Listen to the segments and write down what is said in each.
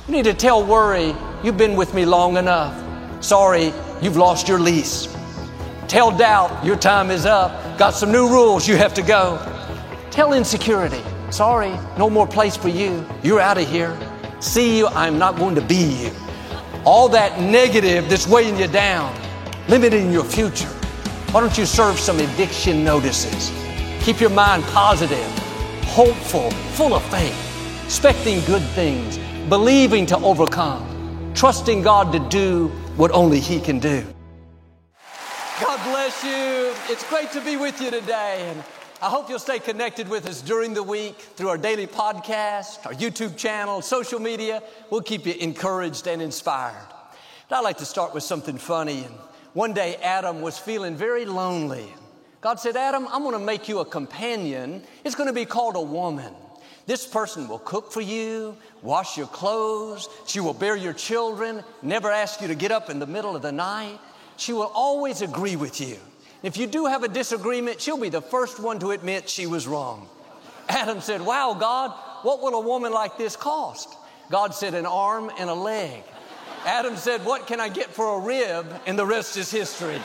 You need to tell worry, you've been with me long enough. Sorry, you've lost your lease. Tell doubt, your time is up. Got some new rules, you have to go. Tell insecurity, sorry, no more place for you. You're out of here. See you, I'm not going to be you. All that negative that's weighing you down, limiting your future. Why don't you serve some eviction notices? Keep your mind positive, hopeful, full of faith, expecting good things, believing to overcome, trusting God to do what only He can do. God bless you. It's great to be with you today. And I hope you'll stay connected with us during the week through our daily podcast, our YouTube channel, social media. We'll keep you encouraged and inspired. But I'd like to start with something funny. And one day, Adam was feeling very lonely. God said, Adam, I'm going to make you a companion. It's going to be called a woman. This person will cook for you, wash your clothes. She will bear your children, never ask you to get up in the middle of the night. She will always agree with you. If you do have a disagreement, she'll be the first one to admit she was wrong. Adam said, wow, God, what will a woman like this cost? God said, an arm and a leg. Adam said, what can I get for a rib? And the rest is history.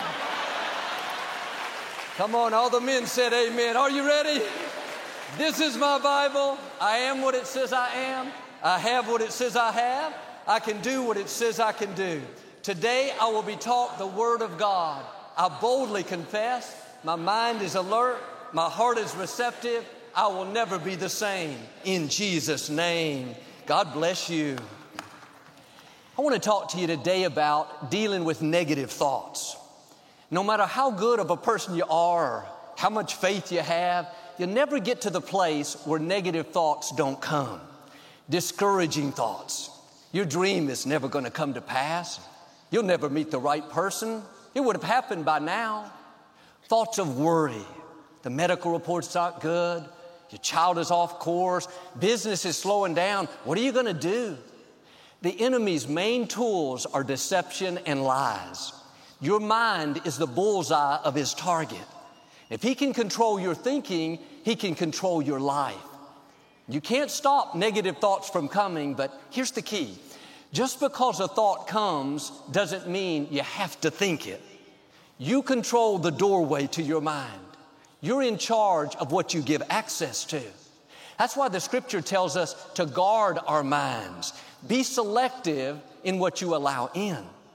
Come on, all the men said amen. Are you ready? This is my Bible. I am what it says I am. I have what it says I have. I can do what it says I can do. Today I will be taught the Word of God. I boldly confess. My mind is alert. My heart is receptive. I will never be the same. In Jesus' name. God bless you. I want to talk to you today about dealing with negative thoughts. No matter how good of a person you are, or how much faith you have, you'll never get to the place where negative thoughts don't come. Discouraging thoughts. Your dream is never going to come to pass. You'll never meet the right person. It would have happened by now. Thoughts of worry. The medical report's not good. Your child is off course. Business is slowing down. What are you going to do? The enemy's main tools are deception and lies. Your mind is the bullseye of his target. If he can control your thinking, he can control your life. You can't stop negative thoughts from coming, but here's the key. Just because a thought comes doesn't mean you have to think it. You control the doorway to your mind. You're in charge of what you give access to. That's why the scripture tells us to guard our minds. Be selective in what you allow in.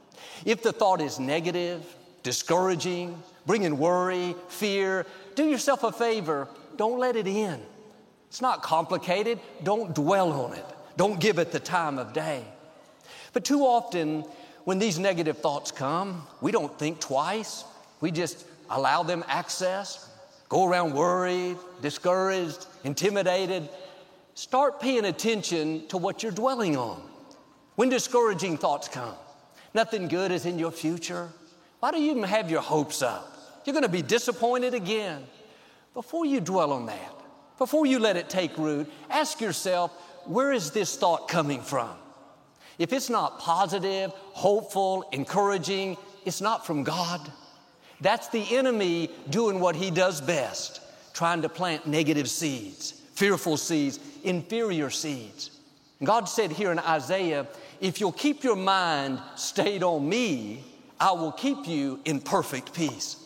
If the thought is negative, discouraging, bringing worry, fear, do yourself a favor. Don't let it in. It's not complicated. Don't dwell on it. Don't give it the time of day. But too often, when these negative thoughts come, we don't think twice. We just allow them access, go around worried, discouraged, intimidated. Start paying attention to what you're dwelling on. When discouraging thoughts come, nothing good is in your future. Why do you even have your hopes up? You're going to be disappointed again. Before you dwell on that, before you let it take root, ask yourself, where is this thought coming from? If it's not positive, hopeful, encouraging, it's not from God. That's the enemy doing what he does best, trying to plant negative seeds, fearful seeds, inferior seeds. God said here in Isaiah, if you'll keep your mind stayed on me, I will keep you in perfect peace.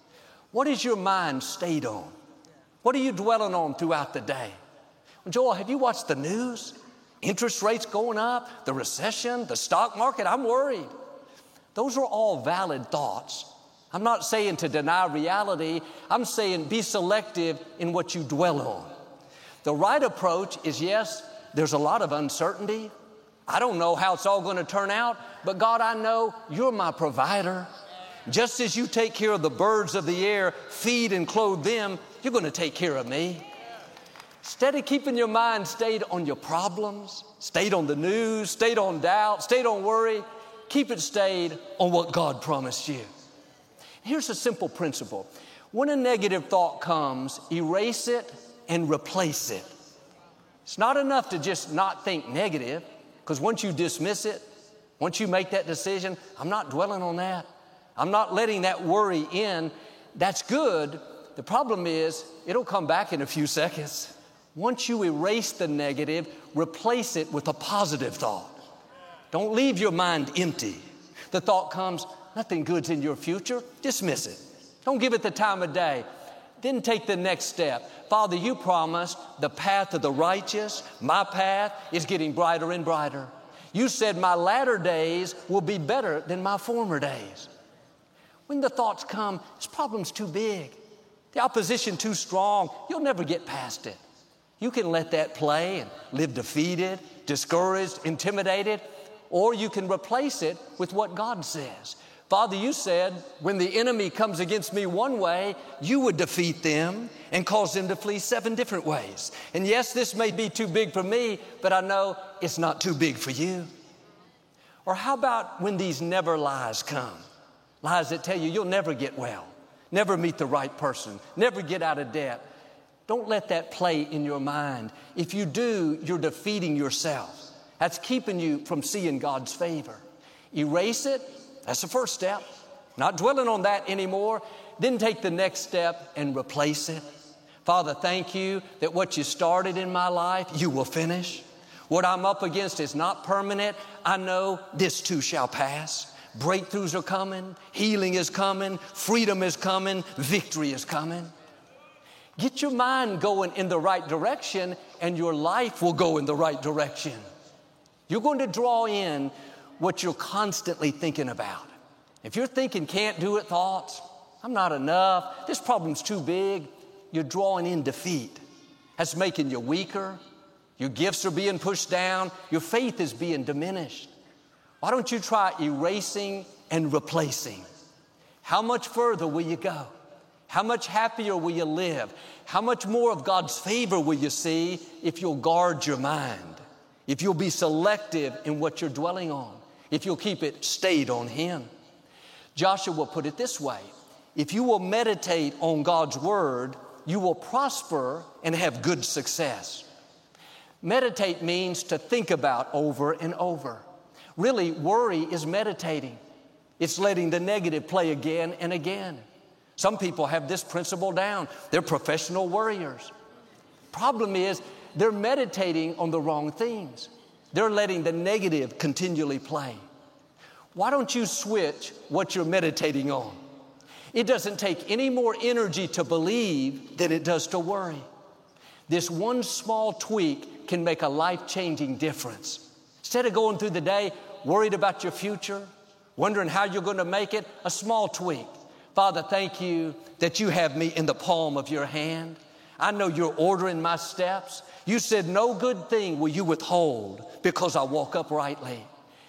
What is your mind stayed on? What are you dwelling on throughout the day? Well, Joel, have you watched the news? Interest rates going up, the recession, the stock market, I'm worried. Those are all valid thoughts. I'm not saying to deny reality. I'm saying be selective in what you dwell on. The right approach is, yes, there's a lot of uncertainty. I don't know how it's all going to turn out, but God, I know you're my provider. Just as you take care of the birds of the air, feed and clothe them, you're going to take care of me. Instead of keeping your mind stayed on your problems, stayed on the news, stayed on doubt, stayed on worry, keep it stayed on what God promised you. Here's a simple principle. When a negative thought comes, erase it and replace it. It's not enough to just not think negative, because once you dismiss it, once you make that decision, I'm not dwelling on that. I'm not letting that worry in. That's good. The problem is it'll come back in a few seconds. Once you erase the negative, replace it with a positive thought. Don't leave your mind empty. The thought comes, nothing good's in your future. Dismiss it. Don't give it the time of day. Then take the next step. Father, you promised the path of the righteous, my path, is getting brighter and brighter. You said my latter days will be better than my former days. When the thoughts come, this problem's too big, the opposition too strong, you'll never get past it. You can let that play and live defeated, discouraged, intimidated, or you can replace it with what God says. Father, you said when the enemy comes against me one way, you would defeat them and cause them to flee 7 different ways. And yes, this may be too big for me, but I know it's not too big for you. Or how about when these never lies come? Lies that tell you you'll never get well, never meet the right person, never get out of debt. Don't let that play in your mind. If you do, you're defeating yourself. That's keeping you from seeing God's favor. Erase it. That's the first step. Not dwelling on that anymore. Then take the next step and replace it. Father, thank you that what you started in my life, you will finish. What I'm up against is not permanent. I know this too shall pass. Breakthroughs are coming. Healing is coming. Freedom is coming. Victory is coming. Get your mind going in the right direction, and your life will go in the right direction. You're going to draw in what you're constantly thinking about. If you're thinking can't do it thoughts, I'm not enough, this problem's too big, you're drawing in defeat. That's making you weaker. Your gifts are being pushed down. Your faith is being diminished. Why don't you try erasing and replacing? How much further will you go? How much happier will you live? How much more of God's favor will you see if you'll guard your mind? If you'll be selective in what you're dwelling on? If you'll keep it stayed on Him? Joshua put it this way: if you will meditate on God's Word, you will prosper and have good success. Meditate means to think about over and over. Really, worry is meditating. It's letting the negative play again and again. Some people have this principle down. They're professional worriers. Problem is, they're meditating on the wrong things. They're letting the negative continually play. Why don't you switch what you're meditating on? It doesn't take any more energy to believe than it does to worry. This one small tweak can make a life-changing difference. Instead of going through the day worried about your future, wondering how you're going to make it, a small tweak. Father, thank you that you have me in the palm of your hand. I know you're ordering my steps. You said no good thing will you withhold because I walk uprightly.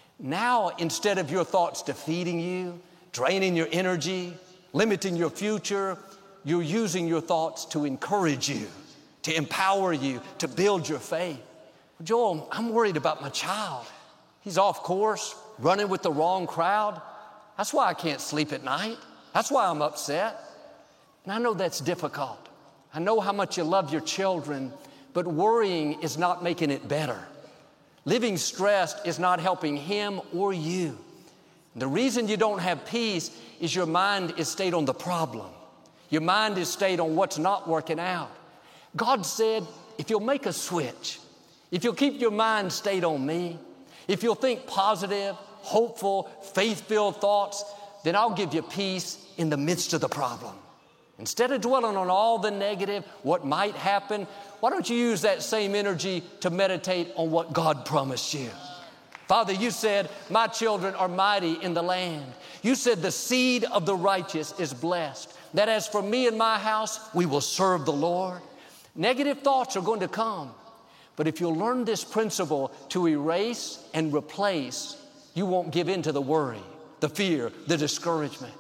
Now, instead of your thoughts defeating you, draining your energy, limiting your future, you're using your thoughts to encourage you, to empower you, to build your faith. Joel, I'm worried about my child. He's off course, running with the wrong crowd. That's why I can't sleep at night. That's why I'm upset. And I know that's difficult. I know how much you love your children, but worrying is not making it better. Living stressed is not helping him or you. The reason you don't have peace is your mind is stayed on the problem. Your mind is stayed on what's not working out. God said, if you'll make a switch, if you'll keep your mind stayed on me, if you'll think positive, hopeful, faith-filled thoughts, then I'll give you peace in the midst of the problem. Instead of dwelling on all the negative, what might happen, why don't you use that same energy to meditate on what God promised you? Father, you said, my children are mighty in the land. You said the seed of the righteous is blessed. That as for me and my house, we will serve the Lord. Negative thoughts are going to come. But if you'll learn this principle to erase and replace, you won't give in to the worry, the fear, the discouragement.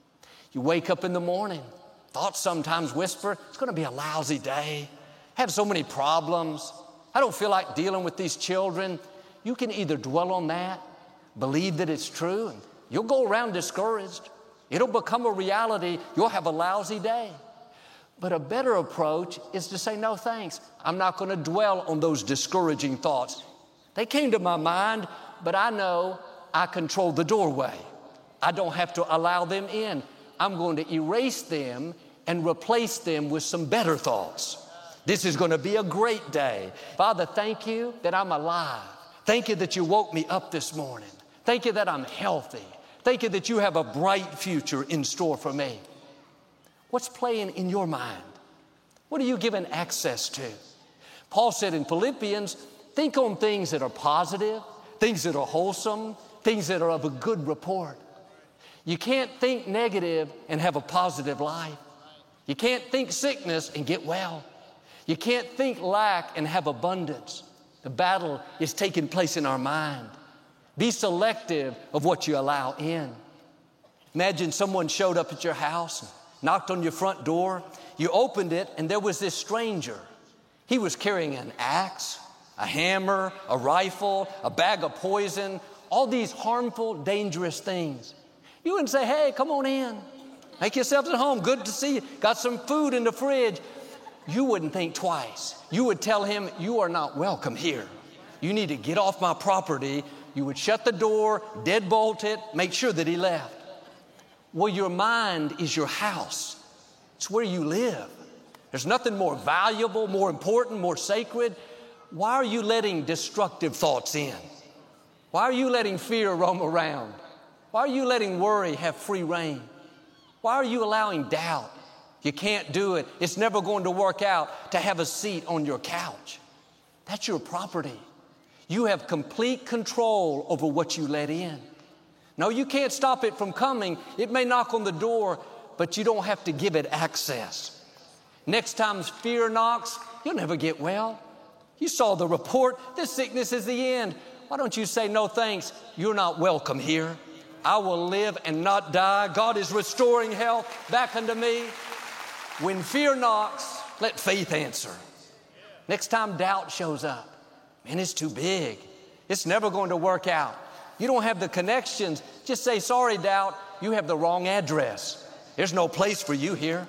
You wake up in the morning, thoughts sometimes whisper, it's going to be a lousy day. I have so many problems. I don't feel like dealing with these children. You can either dwell on that, believe that it's true, and you'll go around discouraged. It'll become a reality. You'll have a lousy day. But a better approach is to say, no thanks. I'm not going to dwell on those discouraging thoughts. They came to my mind, but I know I control the doorway. I don't have to allow them in. I'm going to erase them and replace them with some better thoughts. This is going to be a great day. Father, thank you that I'm alive. Thank you that you woke me up this morning. Thank you that I'm healthy. Thank you that you have a bright future in store for me. What's playing in your mind? What are you given access to? Paul said in Philippians, think on things that are positive, things that are wholesome, things that are of a good report. You can't think negative and have a positive life. You can't think sickness and get well. You can't think lack and have abundance. The battle is taking place in our mind. Be selective of what you allow in. Imagine someone showed up at your house, knocked on your front door. You opened it, and there was this stranger. He was carrying an axe, a hammer, a rifle, a bag of poison, all these harmful, dangerous things. You wouldn't say, hey, come on in. Make yourselves at home. Good to see you. Got some food in the fridge. You wouldn't think twice. You would tell him, you are not welcome here. You need to get off my property. You would shut the door, deadbolt it, make sure that he left. Well, your mind is your house. It's where you live. There's nothing more valuable, more important, more sacred. Why are you letting destructive thoughts in? Why are you letting fear roam around? Why are you letting worry have free reign? Why are you allowing doubt? You can't do it. It's never going to work out to have a seat on your couch. That's your property. You have complete control over what you let in. No, you can't stop it from coming. It may knock on the door, but you don't have to give it access. Next time fear knocks, you'll never get well. You saw the report. This sickness is the end. Why don't you say, no thanks, you're not welcome here. I will live and not die. God is restoring health back unto me. When fear knocks, let faith answer. Next time doubt shows up, man, it's too big. It's never going to work out. You don't have the connections. Just say, sorry, doubt, you have the wrong address. There's no place for you here.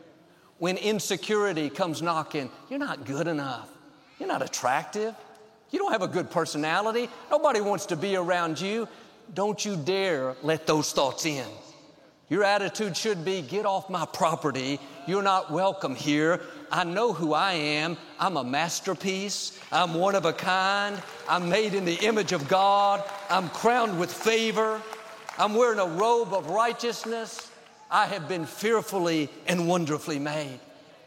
When insecurity comes knocking, you're not good enough. You're not attractive. You don't have a good personality. Nobody wants to be around you. Don't you dare let those thoughts in. Your attitude should be, get off my property. You're not welcome here. I know who I am. I'm a masterpiece. I'm one of a kind. I'm made in the image of God. I'm crowned with favor. I'm wearing a robe of righteousness. I have been fearfully and wonderfully made.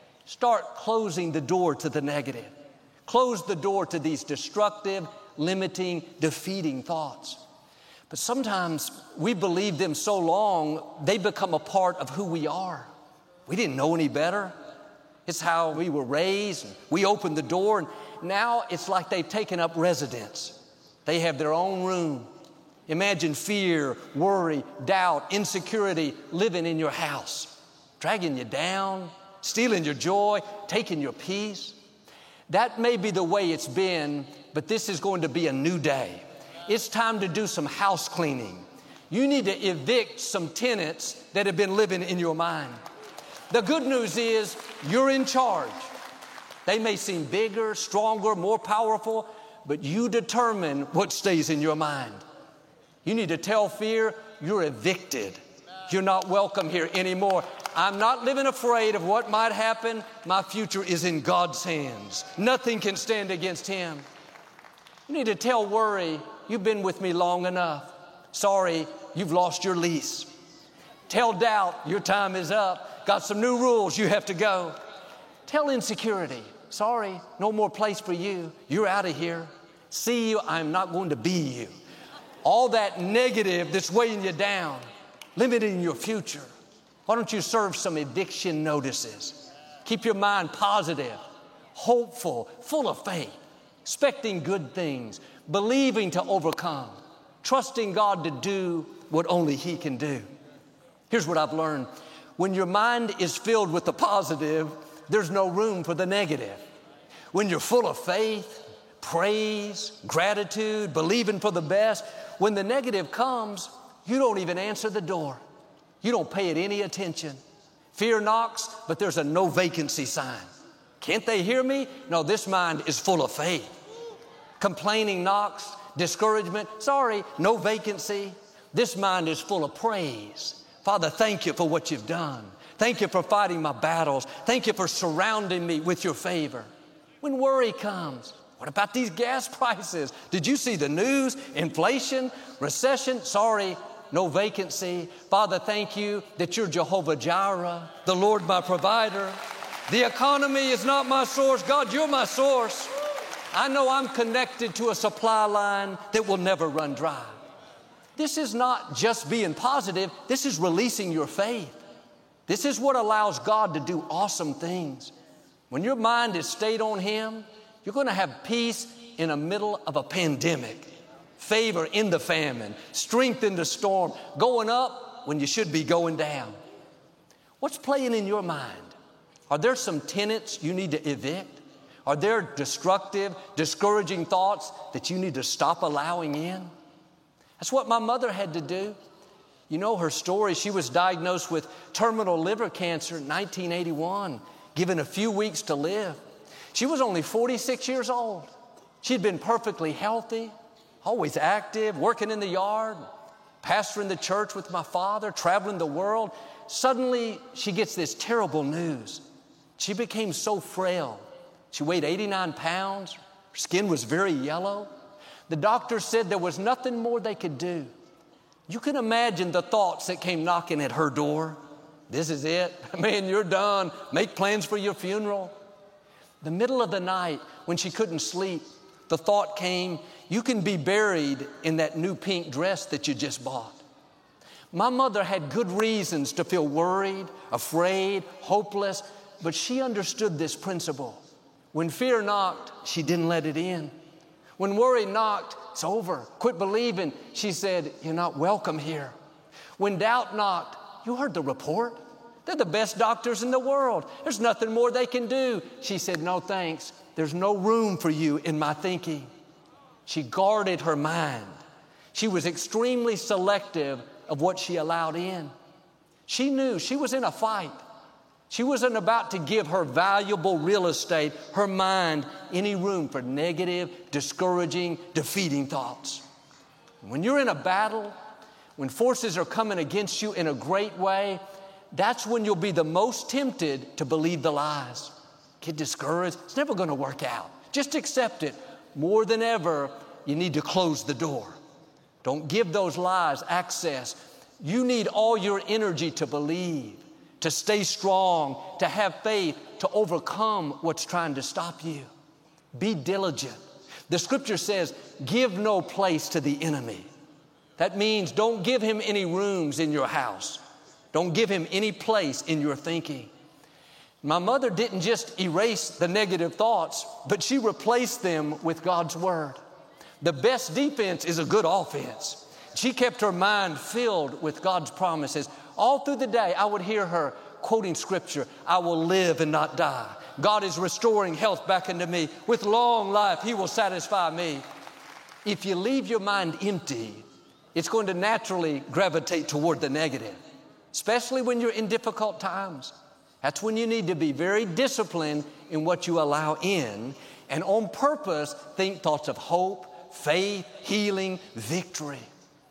Start closing the door to the negative. Close the door to these destructive, limiting, defeating thoughts. But sometimes we believe them so long, they become a part of who we are. We didn't know any better. It's how we were raised. We opened the door, and now it's like they've taken up residence. They have their own room. Imagine fear, worry, doubt, insecurity living in your house, dragging you down, stealing your joy, taking your peace. That may be the way it's been, but this is going to be a new day. It's time to do some house cleaning. You need to evict some tenants that have been living in your mind. The good news is you're in charge. They may seem bigger, stronger, more powerful, but you determine what stays in your mind. You need to tell fear you're evicted. You're not welcome here anymore. I'm not living afraid of what might happen. My future is in God's hands. Nothing can stand against Him. You need to tell worry, you've been with me long enough. Sorry, you've lost your lease. Tell doubt, your time is up. Got some new rules, you have to go. Tell insecurity, sorry, no more place for you. You're out of here. See you, I'm not going to be you. All that negative that's weighing you down, limiting your future. Why don't you serve some eviction notices? Keep your mind positive, hopeful, full of faith, expecting good things, believing to overcome, trusting God to do what only He can do. Here's what I've learned. When your mind is filled with the positive, there's no room for the negative. When you're full of faith, praise, gratitude, believing for the best, when the negative comes, you don't even answer the door. You don't pay it any attention. Fear knocks, but there's a no vacancy sign. Can't they hear me? No, this mind is full of faith. Complaining knocks, discouragement, sorry, no vacancy. This mind is full of praise. Father, thank you for what you've done. Thank you for fighting my battles. Thank you for surrounding me with your favor. When worry comes, What about these gas prices? Did you see the news? Inflation, recession, sorry, no vacancy. Father, thank you that you're Jehovah Jireh, the Lord my provider. The economy is not my source. God, you're my source. I know I'm connected to a supply line that will never run dry. This is not just being positive. This is releasing your faith. This is what allows God to do awesome things. When your mind is stayed on Him, you're going to have peace in the middle of a pandemic, favor in the famine, strength in the storm, going up when you should be going down. What's playing in your mind? Are there some tenets you need to evict? Are there destructive, discouraging thoughts that you need to stop allowing in? That's what my mother had to do. You know her story. She was diagnosed with terminal liver cancer in 1981, given a few weeks to live. She was only 46 years old. She'd been perfectly healthy, always active, working in the yard, pastoring the church with my father, traveling the world. Suddenly, she gets this terrible news. She became so frail. She weighed 89 pounds. Her skin was very yellow. The doctor said there was nothing more they could do. You can imagine the thoughts that came knocking at her door. This is it. Man, you're done. Make plans for your funeral. The middle of the night, when she couldn't sleep, the thought came, you can be buried in that new pink dress that you just bought. My mother had good reasons to feel worried, afraid, hopeless, but she understood this principle. When fear knocked, she didn't let it in. When worry knocked, it's over. Quit believing. She said, you're not welcome here. When doubt knocked, you heard the report. They're the best doctors in the world. There's nothing more they can do. She said, no thanks. There's no room for you in my thinking. She guarded her mind. She was extremely selective of what she allowed in. She knew she was in a fight. She wasn't about to give her valuable real estate, her mind, any room for negative, discouraging, defeating thoughts. When you're in a battle, when forces are coming against you in a great way, that's when you'll be the most tempted to believe the lies. Get discouraged. It's never going to work out. Just accept it. More than ever, you need to close the door. Don't give those lies access. You need all your energy to believe, to stay strong, to have faith, to overcome what's trying to stop you. Be diligent. The scripture says, give no place to the enemy. That means don't give him any rooms in your house. Don't give him any place in your thinking. My mother didn't just erase the negative thoughts, but she replaced them with God's word. The best defense is a good offense. She kept her mind filled with God's promises. All through the day, I would hear her quoting scripture, I will live and not die. God is restoring health back into me. With long life, He will satisfy me. If you leave your mind empty, it's going to naturally gravitate toward the negative, especially when you're in difficult times. That's when you need to be very disciplined in what you allow in, and on purpose think thoughts of hope, faith, healing, victory.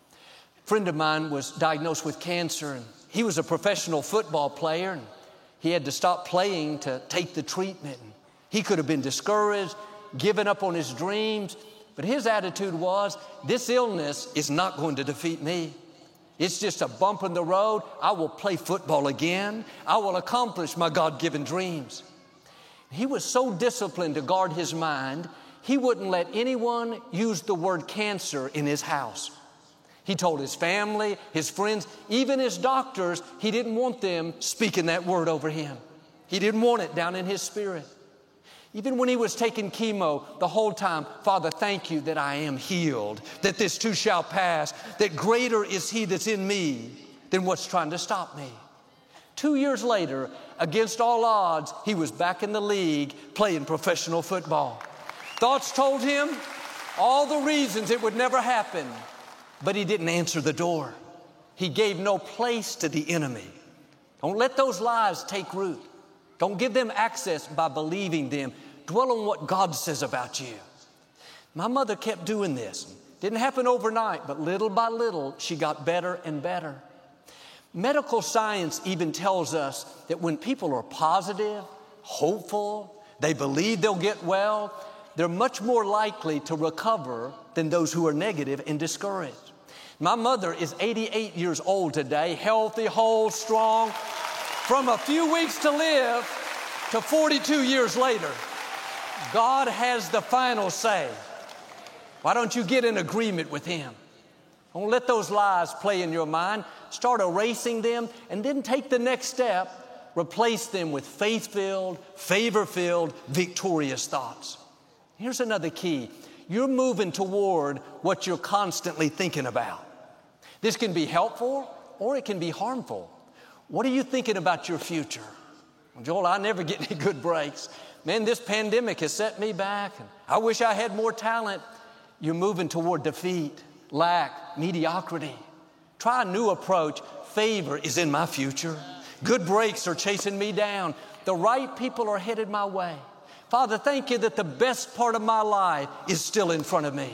A friend of mine was diagnosed with cancer, and he was a professional football player, and he had to stop playing to take the treatment. He could have been discouraged, given up on his dreams, but his attitude was, this illness is not going to defeat me. It's just a bump in the road. I will play football again. I will accomplish my God-given dreams. He was so disciplined to guard his mind, he wouldn't let anyone use the word cancer in his house. He told his family, his friends, even his doctors, he didn't want them speaking that word over him. He didn't want it down in his spirit. Even when he was taking chemo, the whole time, Father, thank you that I am healed, that this too shall pass, that greater is He that's in me than what's trying to stop me. 2 years later, against all odds, he was back in the league playing professional football. Thoughts told him all the reasons it would never happen, but he didn't answer the door. He gave no place to the enemy. Don't let those lies take root. Don't give them access by believing them. Dwell on what God says about you. My mother kept doing this. Didn't happen overnight, but little by little, she got better and better. Medical science even tells us that when people are positive, hopeful, they believe they'll get well, they're much more likely to recover than those who are negative and discouraged. My mother is 88 years old today, healthy, whole, strong, from a few weeks to live to 42 years later. God has the final say. Why don't you get in agreement with Him? Don't let those lies play in your mind. Start erasing them and then take the next step. Replace them with faith-filled, favor-filled, victorious thoughts. Here's another key. You're moving toward what you're constantly thinking about. This can be helpful or it can be harmful. What are you thinking about your future? Well, Joel, I never get any good breaks. Man, this pandemic has set me back. I wish I had more talent. You're moving toward defeat, lack, mediocrity. Try a new approach. Favor is in my future. Good breaks are chasing me down. The right people are headed my way. Father, thank you that the best part of my life is still in front of me.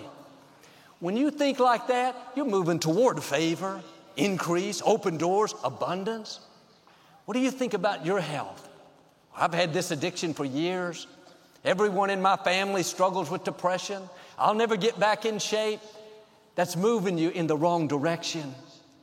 When you think like that, you're moving toward favor, increase, open doors, abundance. What do you think about your health? I've had this addiction for years. Everyone in my family struggles with depression. I'll never get back in shape. That's moving you in the wrong direction.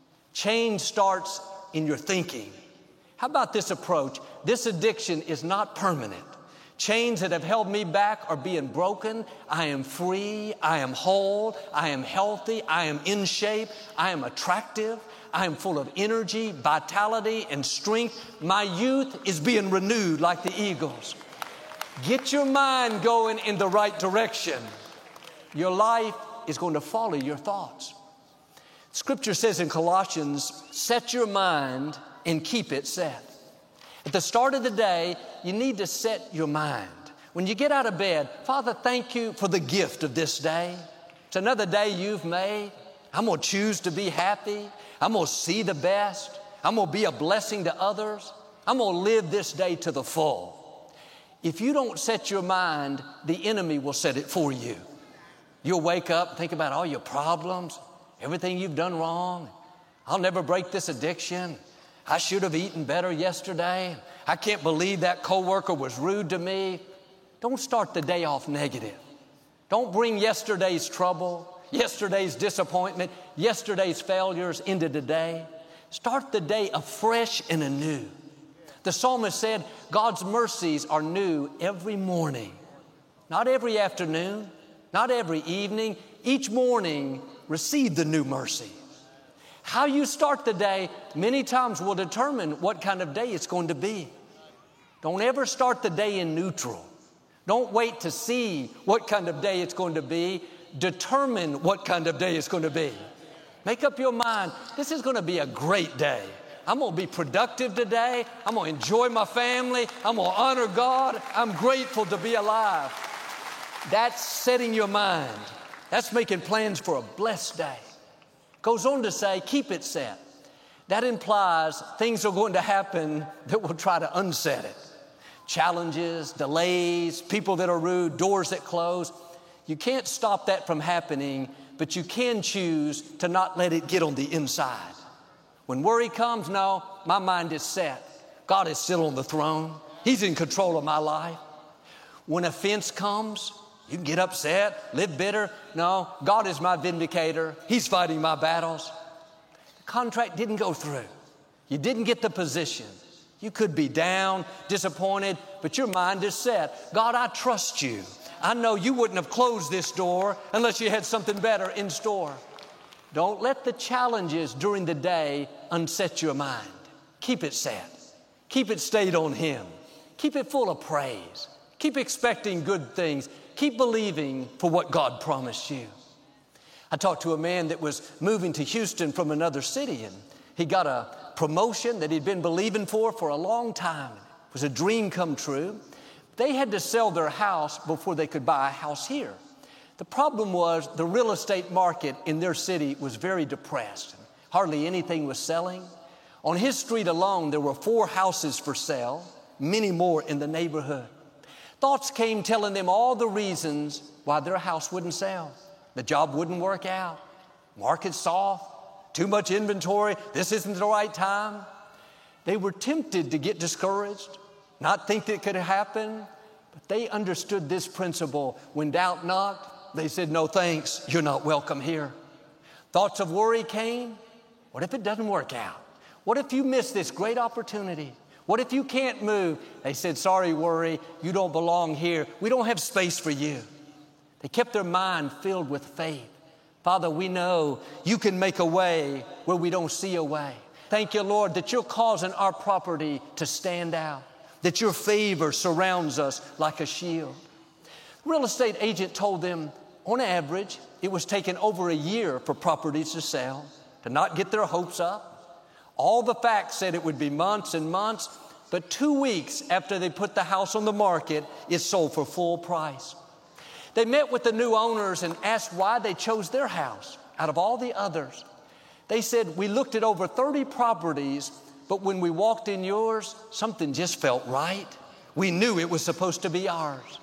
Change starts in your thinking. How about this approach? This addiction is not permanent. Chains that have held me back are being broken. I am free. I am whole. I am healthy. I am in shape. I am attractive. I am full of energy, vitality, and strength. My youth is being renewed like the eagles. Get your mind going in the right direction. Your life is going to follow your thoughts. Scripture says in Colossians, set your mind and keep it set. At the start of the day, you need to set your mind. When you get out of bed, Father, thank you for the gift of this day. It's another day you've made. I'm going to choose to be happy. I'm going to see the best. I'm going to be a blessing to others. I'm going to live this day to the full. If you don't set your mind, the enemy will set it for you. You'll wake up and think about all your problems, everything you've done wrong. I'll never break this addiction. I should have eaten better yesterday. I can't believe that coworker was rude to me. Don't start the day off negative. Don't bring yesterday's trouble, yesterday's disappointment, yesterday's failures into today. Start the day afresh and anew. The psalmist said, God's mercies are new every morning. Not every afternoon, not every evening. Each morning, receive the new mercy. How you start the day many times will determine what kind of day it's going to be. Don't ever start the day in neutral. Don't wait to see what kind of day it's going to be. Determine what kind of day it's going to be. Make up your mind, this is going to be a great day. I'm going to be productive today. I'm going to enjoy my family. I'm going to honor God. I'm grateful to be alive. That's setting your mind. That's making plans for a blessed day. Goes on to say, keep it set. That implies things are going to happen that will try to unset it. Challenges, delays, people that are rude, doors that close. You can't stop that from happening, but you can choose to not let it get on the inside. When worry comes, no, my mind is set. God is still on the throne. He's in control of my life. When offense comes, you can get upset, live bitter. No, God is my vindicator. He's fighting my battles. The contract didn't go through. You didn't get the position. You could be down, disappointed, but your mind is set. God, I trust you. I know you wouldn't have closed this door unless you had something better in store. Don't let the challenges during the day unset your mind. Keep it set. Keep it stayed on Him. Keep it full of praise. Keep expecting good things. Keep believing for what God promised you. I talked to a man that was moving to Houston from another city, and he got a promotion that he'd been believing for a long time. It was a dream come true. They had to sell their house before they could buy a house here. The problem was the real estate market in their city was very depressed. Hardly anything was selling. On his street alone, there were 4 houses for sale, many more in the neighborhood. Thoughts came telling them all the reasons why their house wouldn't sell. The job wouldn't work out. Market's soft. Too much inventory. This isn't the right time. They were tempted to get discouraged, not think that it could happen. But they understood this principle. When doubt knocked, they said, no thanks, you're not welcome here. Thoughts of worry came. What if it doesn't work out? What if you miss this great opportunity? What if you can't move? They said, sorry, worry, you don't belong here. We don't have space for you. They kept their mind filled with faith. Father, we know you can make a way where we don't see a way. Thank you, Lord, that you're causing our property to stand out, that your favor surrounds us like a shield. The real estate agent told them, on average, it was taking over a year for properties to sell, to not get their hopes up. All the facts said it would be months and months, but 2 weeks after they put the house on the market, it sold for full price. They met with the new owners and asked why they chose their house out of all the others. They said, we looked at over 30 properties, but when we walked in yours, something just felt right. We knew it was supposed to be ours.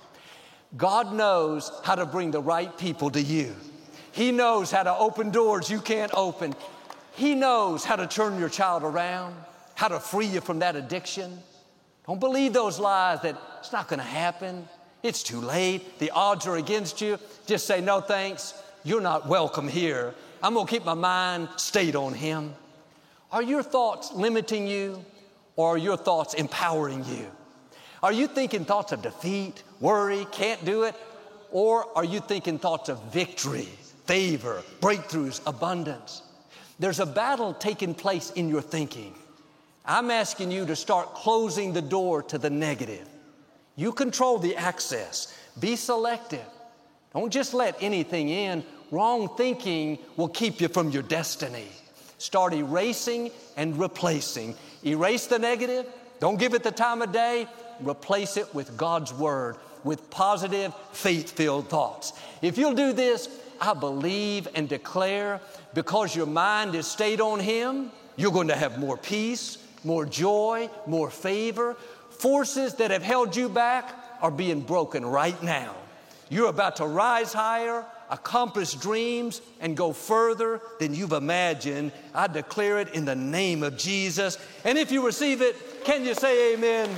God knows how to bring the right people to you. He knows how to open doors you can't open. He knows how to turn your child around, how to free you from that addiction. Don't believe those lies that it's not going to happen. It's too late. The odds are against you. Just say, no thanks. You're not welcome here. I'm going to keep my mind stayed on Him. Are your thoughts limiting you, or are your thoughts empowering you? Are you thinking thoughts of defeat, worry, can't do it? Or are you thinking thoughts of victory, favor, breakthroughs, abundance? There's a battle taking place in your thinking. I'm asking you to start closing the door to the negative. You control the access. Be selective. Don't just let anything in. Wrong thinking will keep you from your destiny. Start erasing and replacing. Erase the negative. Don't give it the time of day. Replace it with God's Word, with positive, faith-filled thoughts. If you'll do this, I believe and declare, because your mind is stayed on Him, you're going to have more peace, more joy, more favor. Forces that have held you back are being broken right now. You're about to rise higher, accomplish dreams, and go further than you've imagined. I declare it in the name of Jesus. And if you receive it, can you say amen?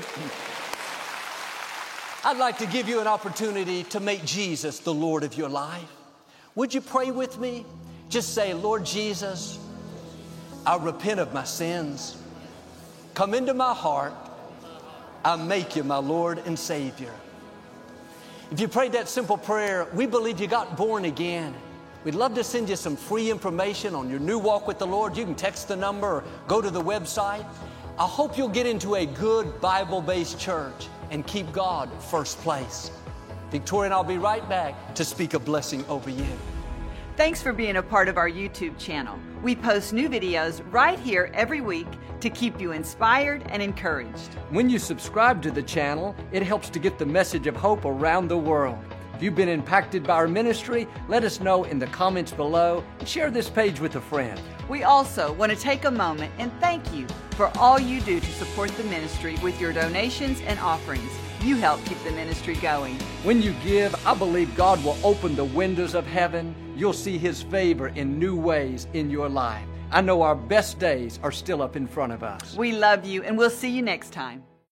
I'd like to give you an opportunity to make Jesus the Lord of your life. Would you pray with me? Just say, Lord Jesus, I repent of my sins. Come into my heart. I make you my Lord and Savior. If you prayed that simple prayer, we believe you got born again. We'd love to send you some free information on your new walk with the Lord. You can text the number or go to the website. I hope you'll get into a good Bible-based church and keep God first place. Victoria and I'll be right back to speak a blessing over you. Thanks for being a part of our YouTube channel. We post new videos right here every week to keep you inspired and encouraged. When you subscribe to the channel, it helps to get the message of hope around the world. If you've been impacted by our ministry, let us know in the comments below and share this page with a friend. We also want to take a moment and thank you for all you do to support the ministry with your donations and offerings. You help keep the ministry going. When you give, I believe God will open the windows of heaven. You'll see His favor in new ways in your life. I know our best days are still up in front of us. We love you, and we'll see you next time.